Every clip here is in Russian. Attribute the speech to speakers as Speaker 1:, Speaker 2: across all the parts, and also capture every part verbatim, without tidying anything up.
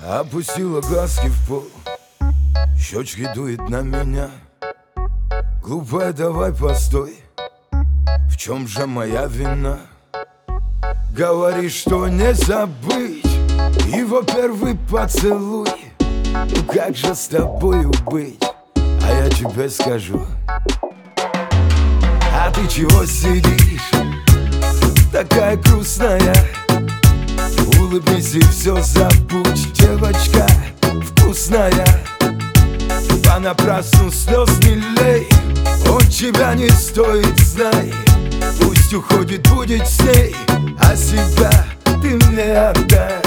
Speaker 1: Опустила глазки в пол, щечки дует на меня. Глупая, давай постой, в чем же моя вина? Говоришь, что не забыть его первый поцелуй. Ну как же с тобою быть? А я тебе скажу. А ты чего сидишь, такая грустная? Улыбнись и все забудь, девочка вкусная. Понапрасну слез не лей, он тебя не стоит, знай. Пусть уходит, будет с ней, а себя ты мне отдай.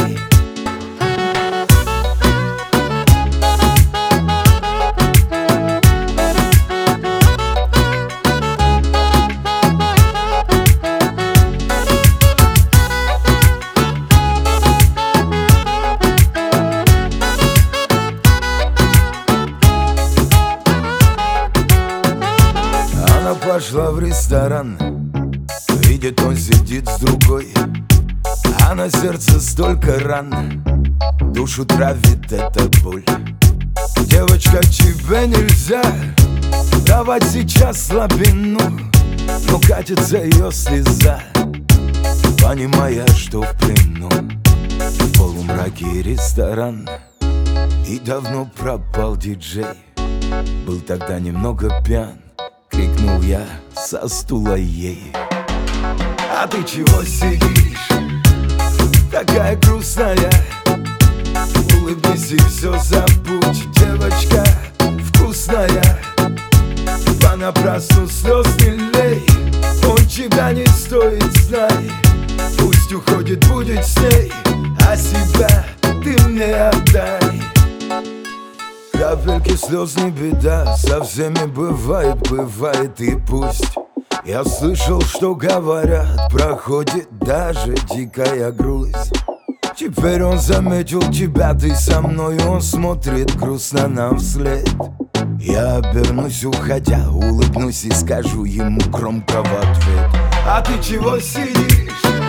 Speaker 1: Пошла в ресторан, видит, он сидит с другой, а на сердце столько ран, душу травит эта боль. Девочка, тебе нельзя давать сейчас слабину, но катится ее слеза, понимая, что в плену. В полумраке ресторан, и давно пропал диджей. Был тогда немного пьян, крикнул я со стула ей. А ты чего сидишь, такая грустная? Улыбнись и все забудь, девочка вкусная. Понапрасну слез не лей, он тебя не стоит, знай. Пусть уходит, будет с ней, а себя ты мне отдай. Капельки слез не беда, со всеми бывает, бывает и пусть. Я слышал, что говорят, проходит даже дикая грусть. Теперь он заметил тебя, ты со мной, он смотрит грустно нам вслед. Я обернусь, уходя, улыбнусь и скажу ему громко в ответ. А ты чего сидишь,